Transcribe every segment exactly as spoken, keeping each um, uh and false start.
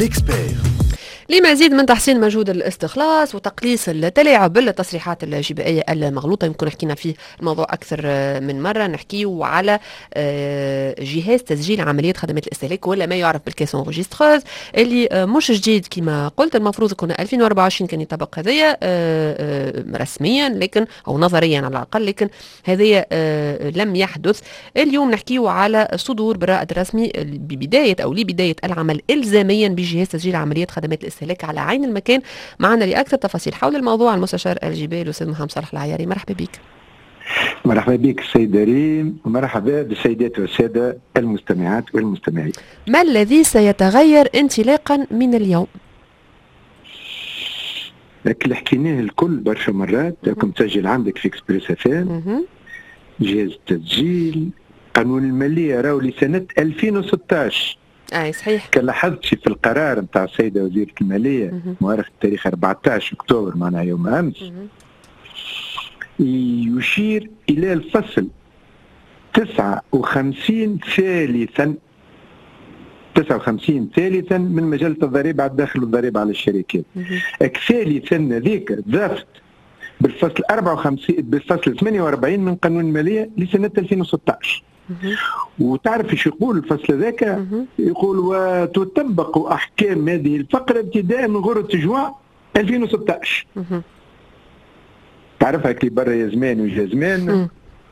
ليكسبير. لمزيد من تحسين مجهود الاستخلاص وتقليص التلاعب بالتصريحات الجبائية المغلوطة، يمكن حكينا فيه الموضوع أكثر من مرة. نحكيه على جهاز تسجيل عمليات خدمات الاستهلاك ولا ما يعرف بالكيسون ريجستروز، اللي مش جديد كما قلت. المفروض يكون ألفين وأربعة وعشرين كان يطبق هذايا رسميا لكن أو نظريا على الأقل، لكن هذايا لم يحدث. اليوم نحكيه على صدور برائد رسمي ببداية أو لبداية العمل إلزاميا بجهاز تسجيل عمليات خدمات الاستهلاك على عين المكان. معنا لأكثر تفاصيل حول الموضوع المستشار الجبائي الأستاذ محمد صالح العياري. مرحبا بك. مرحبا بك السيدة ريم، ومرحبا بالسيدات والسادة المستمعات والمستمعين. ما الذي سيتغير انطلاقا من اليوم؟ لكن اللي حكيناه الكل برشا مرات، راكم تسجل عندك في اكسبريس اف ام جهاز التسجيل قانون المالية راهو لسنة ألفين وستطاش. اي صحيح. كان لاحظتي في القرار نتاع السيدة وزيرة المالية مؤرخ التاريخ أربعطاش أكتوبر معناها يوم أمس، يشير إلى الفصل تسعة وخمسين ثالثا تسعة وخمسين ثالثا من مجلة الضريبة على الداخل والضريبة على الشركات. ثالثا ذيك ضافت بالفصل أربعة وخمسين بالفصل ثمانية وأربعين من قانون المالية لسنة ألفين وستطاش. وتعرف ايش يقول الفصل ذاك؟ يقول وتطبق احكام هذه الفقره ابتداء من غرة جوان ألفين وستطاش. تعرفها كي برا يا زمان وجا زمان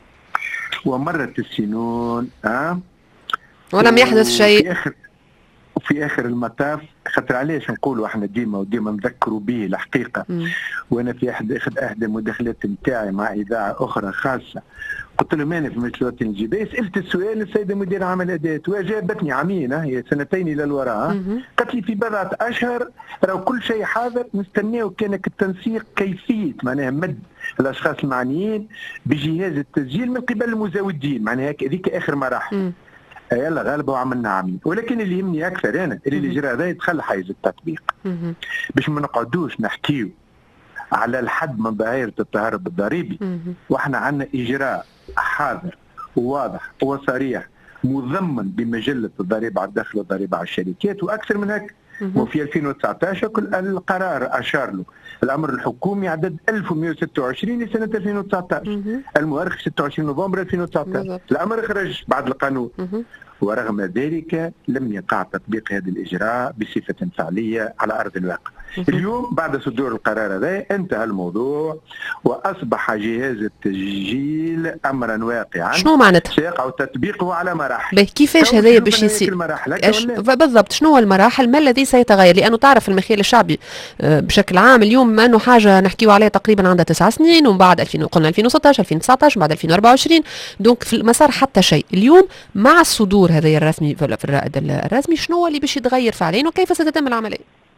ومرت السنون اه ولم يحدث شيء. في اخر وفي اخر المطاف، خاطر علاش نقولوا احنا ديما وديما نذكروا به الحقيقه. مم. وانا في احد اخذ احدى المداخلات نتاعي مع اذاعه اخرى خاصه، قلت لهم انا في مجلس الوطني الجبائي سالت السؤال للسيده مدير عام الاداه واجابتني عامين هي سنتين الى الوراء، قالت لي في بضعه اشهر راهو كل شيء حاضر، نستناو كانك التنسيق كيفيه معناها مد الاشخاص المعنيين بجهاز التسجيل من قبل المزودين، معناها هذيك اخر مراحل. مم. يلا غالبا وعملنا عامين، ولكن اللي يهمني اكثر انا اللي اللي جرى هذا يدخل حيز التطبيق باش ما نقعدوش نحكيو على الحد من ظاهره التهرب الضريبي واحنا عندنا اجراء حاضر وواضح وصريح مضمن بمجله الضريبه على الدخل والضريبه على الشركات، واكثر من هيك. وفي ألفين وتسعطاش كل القرار اشار له الامر الحكومي عدد ألف ومئة وستة وعشرين لسنه ألفين وتسعطاش، المؤرخ ستة وعشرين نوفمبر ألفين وتسعطاش، الامر خرج بعد القانون. ورغم ذلك لم يقع تطبيق هذا الإجراء بصفة فعلية على أرض الواقع. اليوم بعد صدور القرار هذا انتهى الموضوع وأصبح جهاز التسجيل أمرا واقعا. شنو معناتها؟ سيقع تطبيقه على مراحل. به كيفاش هذايا باش يصير؟ بالضبط شنو المراحل؟ ما الذي سيتغير؟ لأنه تعرف المخيل الشعبي بشكل عام اليوم أنه حاجة نحكيو عليها تقريبا عندها تسع سنين، ومن بعد ألفين قلنا ألفين وستطاش ألفين وتسعطاش بعد ألفين وأربعة وعشرين، دونك في المسار حتى شيء. اليوم مع الصدور هذا الرسمي في الرائد الرسمي شنو هو اللي باش يتغير فعليا وكيف ستتم العمليه؟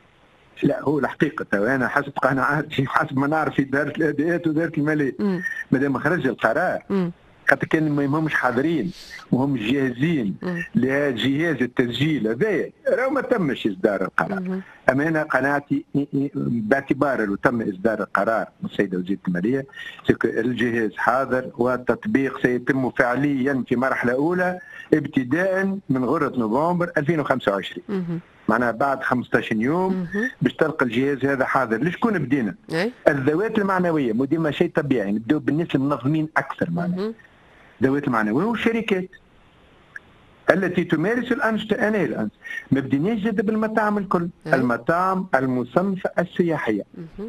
لا هو الحقيقه وانا حسب قناعاتي حسب ما نعرف في اداره الاداءات واداره الماليه مادام خرج القرار خاطر كان ما همش حاضرين وهم جاهزين لجهاز التسجيل هذايا راهو ما تمش اصدار القرار. اما انا قناعتي باعتبار انه تم اصدار القرار من السيده وزيره الماليه الجهاز حاضر والتطبيق سيتم فعليا في مرحله اولى ابتداء من غرة نوفمبر ألفين وخمسة وعشرين. معناها بعد خمسطاش يوم باش تلقى الجهاز هذا حاضر. لشكون بدينا؟ الذوات المعنويه مو ديما شيء طبيعي، نبداو بالناس المنظمين اكثر معناها. الذوات المعنويه والشركات التي تمارس الانشطه اناء الان. ما بديناش زاد بالمطاعم الكل، المطاعم المصنفه السياحيه.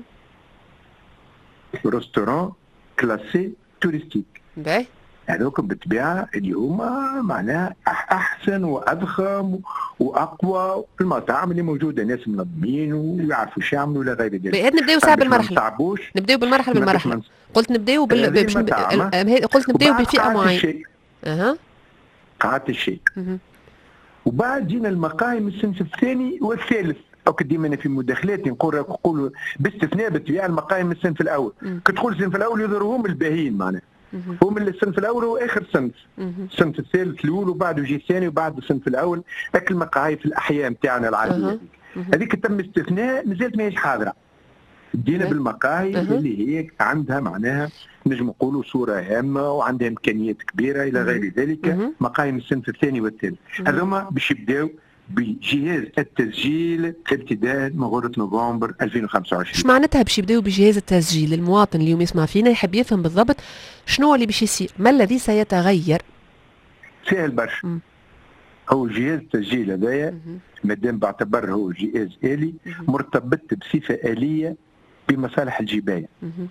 ريستوران كلاسي توريستيك. باهي. هذوك بالطبيعه اليوم معناها احسن واضخم واقوى المطاعم اللي موجوده، ناس منظمين ويعرفوا ايش يعملوا ولا غير ذلك. نبداو ساعه بالمرحله. نبداو بالمرحله بالمرحله. قلت نبداو بال باش قلت نبداو بفئه معينه. اها. قاعات الشيء. وبعد جينا المقايم الصنف الثاني والثالث. أو ديما أنا في مداخلاتي نقول نقول باستثناء بالطبيعه المقايم الصنف الاول. كتدخل الصنف الاول يظهرهم الباهين معناها. هو من الصنف الاول هو اخر صنف. الصنف الثالث الاول وبعده يجي الثاني وبعد الصنف الاول. هاك المقاهي في الاحياء نتاعنا العربيه هذيك. هذيك تم استثناء مازالت ماهيش حاضره. بدينا بالمقاهي اللي هي عندها معناها نجم نقولوا صوره هامه وعندها امكانيات كبيره الى غير ذلك. مقاهي من الصنف الثاني والثالث هذوما باش يبداو بجهاز التسجيل ابتداء من غورة نوفمبر ألفين وخمسة وعشرين. ايش معناتها باش يبداو بجهاز التسجيل؟ المواطن اليوم يسمع فينا يحب يفهم بالضبط شنو اللي باش يصير، ما الذي سيتغير؟ سهل برشا. هو جهاز التسجيل هذايا مادام بعتبر هو جهاز آلي مرتبط بصفة آلية بمصالح الجباية.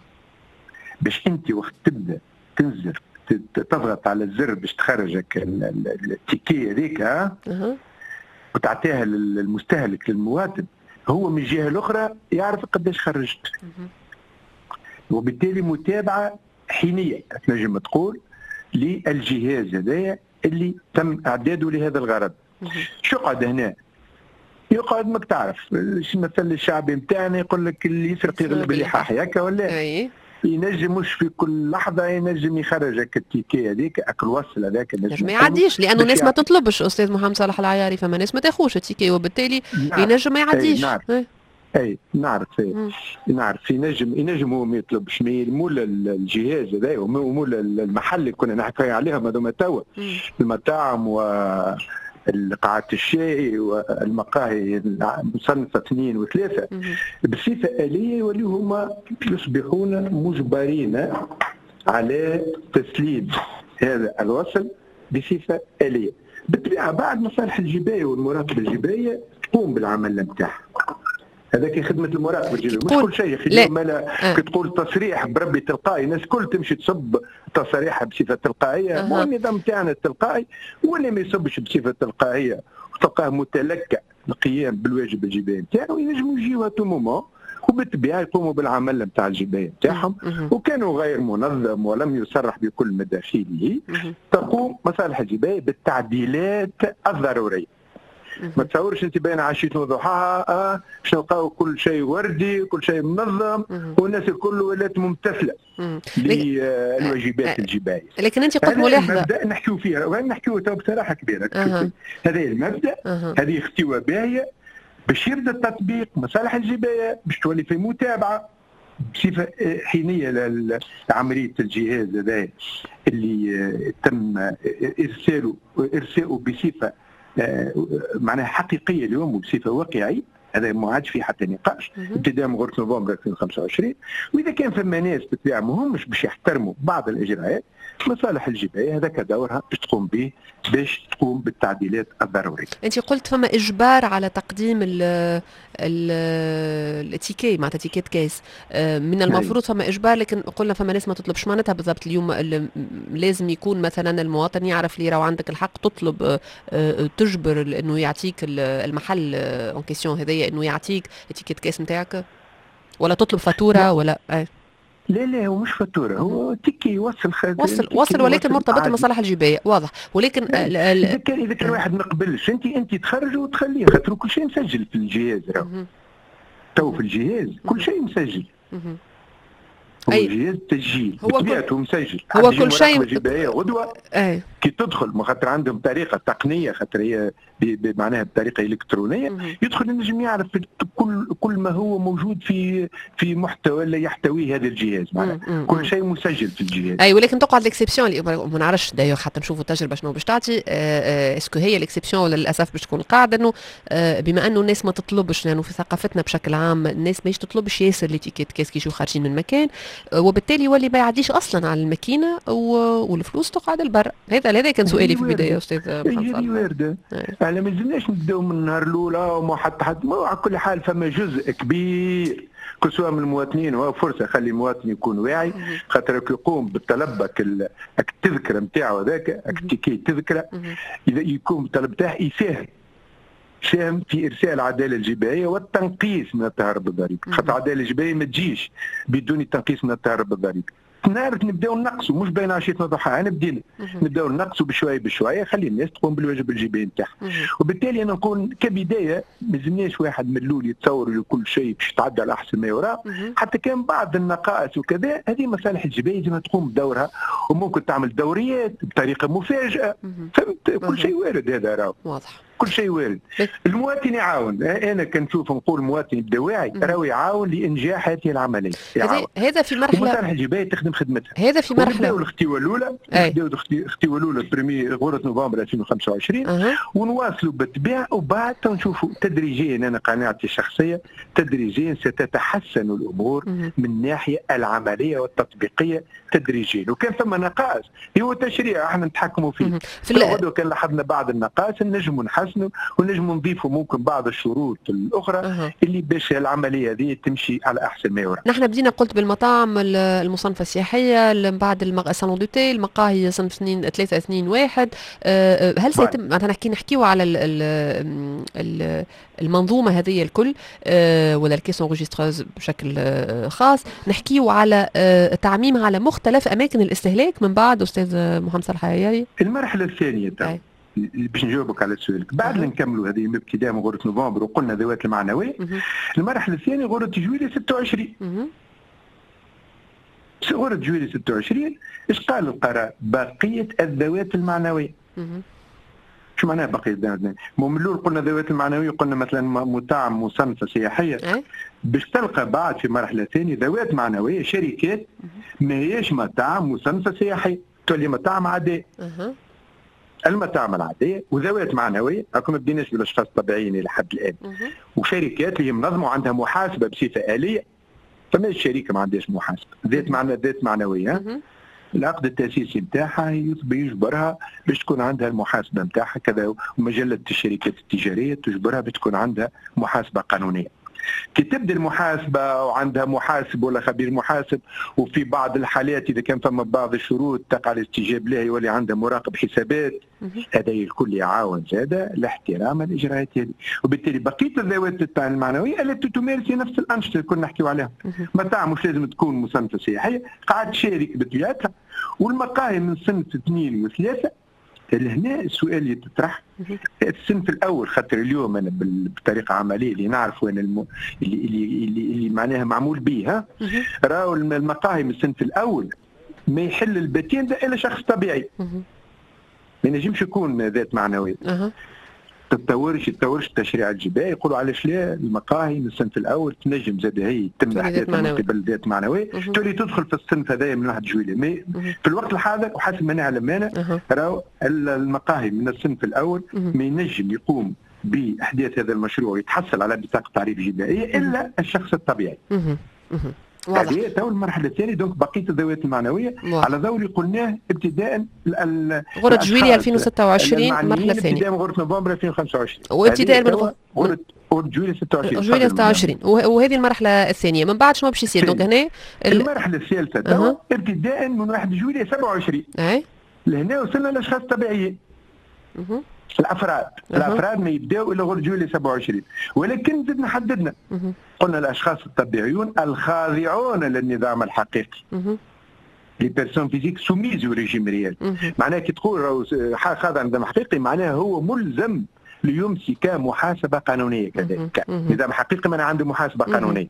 باش انت وقت تبدا تنزل تضغط على الزر باش تخرجك التيكي هذيك وتعطيها للمستهلك للمواطن، هو من الجهه الاخرى يعرف قداش خرجت. وبالتالي متابعه حينيه تنجم تقول للجهاز هذايا اللي تم اعداده لهذا الغرض. شو قعد هنا؟ يقعد ماك تعرف المثل الشعبي نتاعنا يقول لك اللي يسرق يغلب اللحاح هكا ولا؟ اي ينجم مش في كل لحظه ينجم يخرجك التيكي هذيك اكل وصل هذاك ينجم ما يعديش، لانه الناس ما تطلبش. استاذ محمد صالح العياري فما ناس ما تاخوش التيكي وبالتالي ينجم ما يعديش. نعرف. اي نعرف نعرف ينجم ينجم هو ما يطلبش، مول الجهاز هذا ومول المحل اللي كنا نحكي عليهم هذوما توا المطاعم و قاعات الشاي والمقاهي مصنفه اثنين وثلاثه بصفه آلية يوليو هما يصبحون مجبرين على تسليم هذا الوصل بصفه آلية. بالطبيعه بعد مصالح الجبايه والمراقبه الجبايه تقوم بالعمل نتاعها. هذاك خدمه المراقبه الجبايه مش كل شيء خليه مالا آه. كتقول تصريح بربي تلقائي، الناس الكل تمشي تصب تصريحها بصفه تلقائيه. آه. مو النظام تاعنا التلقائي واللي ما يصبش بصفه تلقائيه وتلقاه متلكع القيام بالواجب الجبايي نتاعو ينجموا يجيو تو مومون وبالطبيعه يقوموا بالعمل نتاع الجبايه نتاعهم. وكانوا غير منظم ولم يصرح بكل مداخيله تقوم مصالح الجبايه بالتعديلات الضروريه. ما تصورش انت بين عشيه وضحاها اه باش نلقاو كل شيء وردي كل شيء منظم والناس الكل ولات ممتثله للواجبات الجبايه. لكن انت قلت ملاحظه نبدا نحكيو فيها ونحكيو بصراحه كبيره. أه. هذا المبدا أه. هذه اختوى باهيه باش يبدا التطبيق مصالح الجبايه باش تولي في متابعه بصفه حينيه لعمليه الجهاز هذا اللي تم ارساله ارساله بصفه معناها حقيقيه اليوم وبصفه واقعيه. هذا ما عادش في حتى نقاش ابتداء من غورة نوفمبر ألفين وخمسة وعشرين. واذا كان فما ناس بالطبيعه ما همش باش يحترموا بعض الاجراءات مصالح الجبايه هذاك دورها باش تقوم به باش تقوم بالتعديلات الضروريه. انت قلت فما اجبار على تقديم التيكي معناتها تيكيت كيس من المفروض فما اجبار، لكن قلنا فما ناس ما تطلبش. معناتها بالضبط اليوم لازم يكون مثلا المواطن يعرف لي راهو عندك الحق تطلب تجبر انه يعطيك المحل اون كيسيون هذايا انه يعطيك التيكيت كيس نتاعك، ولا تطلب فاتوره ولا اي؟ لا لا هو مش فاتوره، هو تيكي يوصل خد... وصل وصل ولكن مرتبط بالمصالح الجبايه واضح. ولكن ال... ال... اذا كان اذا كان واحد ما قبلش انت انت تخرجه وتخليه خاطر كل شيء مسجل في الجهاز. راهو تو في الجهاز كل شيء مسجل. هو أي. جهاز تسجيل بطبيعته مسجل. هو كل شيء جبايه غدوه أي. كي تدخل خاطر عندهم طريقه تقنيه خاطر هي معناها بطريقه الكترونيه مم. يدخل النجم يعرف كل كل ما هو موجود في في محتوى اللي يحتويه هذا الجهاز معناها كل شيء مسجل في الجهاز. اي ولكن تقعد الاكسبسيون اللي ما نعرفش دايوغ حتى نشوفوا التجربه شنو باش تعطي. اسكو هي الاكسبسيون ولا للاسف باش تكون القاعده انه بما انه الناس ما تطلبش لانه يعني في ثقافتنا بشكل عام الناس ماهيش تطلبش ياسر لي تيكيت كيس كي يجوا خارجين من مكان، وبالتالي يولي ما يعديش اصلا على الماكينه والفلوس تقعد البر. هذا هذا كان سؤالي في البدايه استاذ محمد صالح. هذه وارده. احنا ما زلناش نبداو من النهار الاولى وما حتى حد على كل حال فما جزء كبير كل سواء من المواطنين وهو فرصه خلي المواطن يكون واعي خاطر يقوم بطلبك التذكره نتاعو هذاك التيكي التذكره اذا يكون الطلب تاعه يساهم ساهم في ارسال العداله الجبائيه والتنقيص من التهرب الضريبي خاطر العداله الجبائيه ما تجيش بدون التنقيص من التهرب الضريبي. نعرف نبداو نقصوا مش بين عشيه وضحاها بدينا نبداو نقصوا بشويه بشويه خلي الناس تقوم بالواجب الجبائي نتاعها. وبالتالي انا نقول كبدايه ما لازمناش واحد من الاول يتصور لكل شيء باش يتعدى على احسن ما يرام حتى كان بعض النقائص وكذا هذه مصالح الجبائيه لازم تقوم بدورها وممكن تعمل دوريات بطريقه مفاجاه. فهمت كل شيء وارد هذا راهو واضح. كل شيء وارد. المواطن يعاون، انا كنشوف نقول المواطن يبدا واعي راهو يعاون لانجاح هذه العمليه. يعاون. هذا في مرحله ومصالح الجبايه تخدم خدمتها. هذا في مرحله نبداو الاختيوه الاولى، نبداو الاختيوه الاولى بريمي غوره نوفمبر ألفين وخمسة وعشرين أه. ونواصلوا بالتبع وبعد نشوفوا تدريجيا، انا قناعتي الشخصيه تدريجيا ستتحسن الامور أه. من الناحيه العمليه والتطبيقيه تدريجيا. وكان ثم نقاص هو تشريع احنا نتحكموا فيه. في غدوه كان لاحظنا بعض النقاص نجموا نحسنوا ونجموا نضيفوا ممكن بعض الشروط الاخرى أه. اللي باش العمليه هذه تمشي على احسن ما يرام. نحن بدينا قلت بالمطاعم المصنفه السياحيه، من بعد الصالون دو تي، المقاهي صنف اثنين ثلاثة اثنين واحد. هل سيتم معناتها نحكي نحكيو على ال ال المنظومه هذه الكل ولا الكيسون روجستروز بشكل خاص، نحكيو على تعميمها على مختلف اماكن الاستهلاك من بعد استاذ محمد صالح العياري؟ المرحله الثانيه تاع باش نجاوبك على سؤالك بعد أه. نكملوا هذه من ابتداء من غوره نوفمبر وقلنا ذوات المعنويه. أه. المرحله الثانيه غوره جويلية ستة وعشرين. أه. غوره جويلية ستة وعشرين ايش قال القرار؟ بقيه الذوات المعنويه. أه. شو معناها بقيه الذوات المعنويه؟ من الاول قلنا ذوات المعنويه، قلنا مثلا مطاعم مصنفه سياحيه. أه. باش تلقى بعد في مرحله ثانيه ذوات معنويه شركات أه. ما هيش مطاعم مصنفه سياحيه، تولي مطاعم عاديه. أه. المطاعم العاديه وذوات معنويه، راكم ما بديناش بالاشخاص الطبيعيين الى حد الان. أه. وشركات اللي منظمه وعندها محاسبه بصفه اليه. فما الشركه ما عندهاش محاسبه، ذات معنى ذات معنويه. أه. العقد التاسيسي نتاعها يجبرها باش تكون عندها المحاسبه نتاعها كذا، ومجله الشركات التجاريه تجبرها بتكون عندها محاسبه قانونيه. كي تبدا المحاسبه وعندها محاسب ولا خبير محاسب، وفي بعض الحالات اذا كان فما بعض الشروط تقع الاستجابه لها يولي عندها مراقب حسابات، هذا الكل يعاون زاده لاحترام الاجراءات هذه. وبالتالي بقيه الذوات المعنويه التي تمارس نفس الانشطه اللي كنا نحكيو عليها. مطاعم مش لازم تكون مصنفه سياحيه، قاعد تشارك بطبيعتها. والمقاهي من صنف اثنين وثلاثه، هنا السؤال اللي تطرح الصنف الاول، خاطر اليوم انا بطريقه عمليه اللي نعرف وين الم... اللي اللي اللي, اللي معناها معمول به ها راهو المقاهي من الصنف الاول ما يحل الباتين ده الا شخص طبيعي. ما ينجمش يكون ذات معنويه. تتطورش تتطورش التشريع الجبائي، يقولوا علاش لا المقاهي من الصنف الاول تنجم زاد هي تم احداثها من قبل ذات معنويه، تولي تدخل في الصنف هذايا من واحد جويلية. مي في الوقت الحاضر وحسب ما نعلم انا راهو المقاهي من الصنف الاول ما ينجم يقوم باحداث هذا المشروع ويتحصل على بطاقه تعريف جبائيه الا الشخص الطبيعي. هذه تو المرحله الثانيه. دونك بقيه الذوات المعنويه واضح. على ذوي اللي قلناه ابتداء غوره جويلية ألفين وستة وعشرين المرحله الثانيه، ابتداء من غوره نوفمبر ألفين وخمسة وعشرين وابتداء من غوره غوره جويلية ستة وعشرين جويلية ستة وعشرين وهذه المرحله الثانيه. من بعد شنو باش يصير؟ دونك هنا المرحله الثالثه تو أه. ابتداء من واحد جويلية سبعة وعشرين اي لهنا وصلنا للاشخاص الطبيعيين. أه. الافراد أه. الافراد ما يبداو الا غير جويلية سبعة وعشرين، ولكن زدنا حددنا أه. قلنا الاشخاص الطبيعيون الخاضعون للنظام الحقيقي. أه. لي بيرسون فيزيك سوميز او ريجيم ريال. معناها كي تقول خاضع للنظام الحقيقي معناها هو ملزم ليمسك محاسبه قانونيه كذلك. نظام حقيقي معناها عنده محاسبه قانونيه.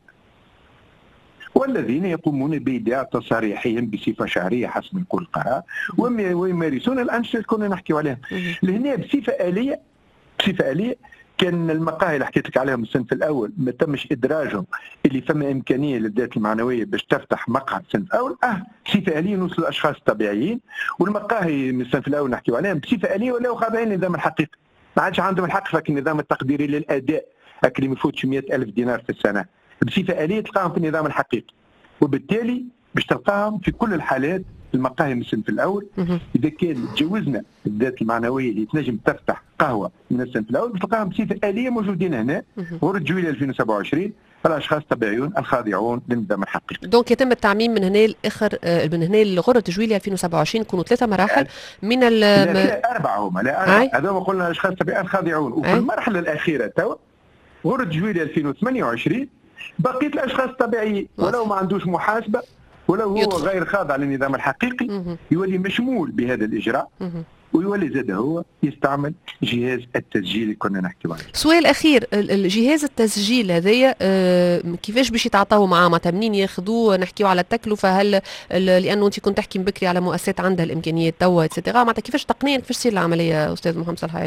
والذين يقومون بإيداع تصاريحهم بصفة شهرية حسب يقول القرار ويمارسون الأنشطة اللي كنا نحكيو عليها. لهنا بصفة آلية بصفة آلية كان المقاهي اللي حكيت لك عليهم الصنف الأول ما تمش إدراجهم اللي فما إمكانية للذات المعنوية باش تفتح مقهى الصنف الأول، أه بصفة آلية نوصل الأشخاص الطبيعيين. والمقاهي من الصنف الأول نحكيو عليهم بصفة آلية ولاو خاضعين للنظام الحقيقي. ما عادش عندهم الحق لكن النظام التقديري للأداء اللي ما يفوتش مئة ألف دينار في السنة بصفة آلية تلقاهم في النظام الحقيقي. وبالتالي باش تلقاهم في كل الحالات المقاهي من الصنف الاول. اذا كان تجوزنا الذات المعنويه اللي تنجم تفتح قهوه من الصنف الاول باش تلقاهم بصفه آلية موجودين هنا غوره جويلية ألفين وسبعة وعشرين الاشخاص الطبيعيون الخاضعون للنظام الحقيقي. دونك يتم التعميم من هنا لاخر من هنا لغوره جويلية ألفين وسبعة وعشرين يكونوا ثلاثه مراحل من ال لا, لا اربعه هما لا اربعه هذوما قلنا الاشخاص الطبيعيين الخاضعون. وفي المرحله الاخيره تو غوره جويلية ألفين وثمانية وعشرين بقيه الاشخاص الطبيعيين ولو ما عندوش محاسبه ولو هو يدخل. غير خاضع للنظام الحقيقي مه. يولي مشمول بهذا الاجراء مه. ويولي زاد هو يستعمل جهاز التسجيل اللي كنا نحكي عليه. سؤال اخير، الجهاز التسجيل هذايا كيفاش باش يتعاطاو معاه؟ معناتها منين ياخذوه؟ نحكيو على التكلفه، هل لانه انت كنت تحكي بكري على مؤسسات عندها الامكانيات توا اتسيتيرا، معناتها كيفاش تقنيا كيفاش تصير العمليه استاذ محمد صالح العياري؟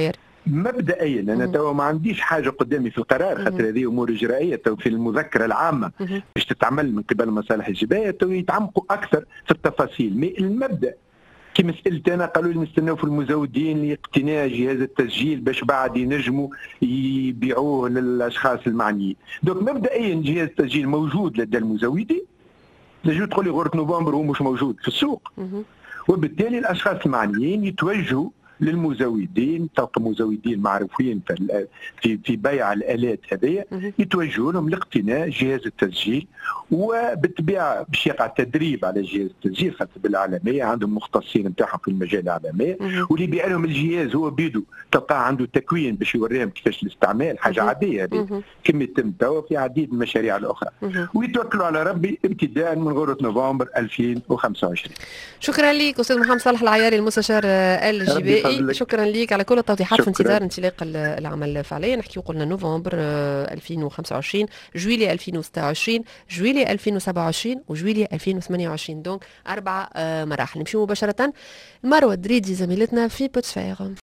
مبدئيا انا توا ما عنديش حاجه قدامي في القرار، خاطر هذه امور اجرائيه تو في المذكره العامه باش تتعمل من قبل المصالح الجبائيه، تو يتعمقوا اكثر في التفاصيل. مي المبدا كما سالت انا قالوا لي نستناو في المزودين لاقتناء جهاز التسجيل باش بعد ينجموا يبيعوه للاشخاص المعنيين. دونك مبدئيا جهاز التسجيل موجود لدى المزودين، تجي تقول لي غرة نوفمبر هو مش موجود في السوق، وبالتالي الاشخاص المعنيين يتوجهوا للمزودين، توقع مزودين معروفين في في بيع الالات هذه، يتوجهوا لهم لاقتناء جهاز التسجيل، وبالطبيعه باش يقع تدريب على جهاز التسجيل خاطر بالعالميه عندهم مختصين نتاعهم في المجال العالمي، واللي يبيع لهم الجهاز هو بيدو تلقاه عنده تكوين باش يوريهم كيفاش الاستعمال، حاجه عاديه هذه كما يتم توا في عديد من المشاريع الاخرى، ويتوكلوا على ربي ابتداء من غوره نوفمبر ألفين وخمسة وعشرين. شكرا لك استاذ محمد صالح العياري المستشار الجبائي، شكرا لك على كل التوضيحات في انتظار انطلاق العمل فعليا. نحكي قلنا نوفمبر ألفين وخمسة وعشرين، جويلية ألفين وستة وعشرين، جويلية ألفين وسبعة وعشرين وجويلية ألفين وثمانية وعشرين، دونك اربع مراحل. نمشي مباشره مروه دريدي زميلتنا في بوتسفير.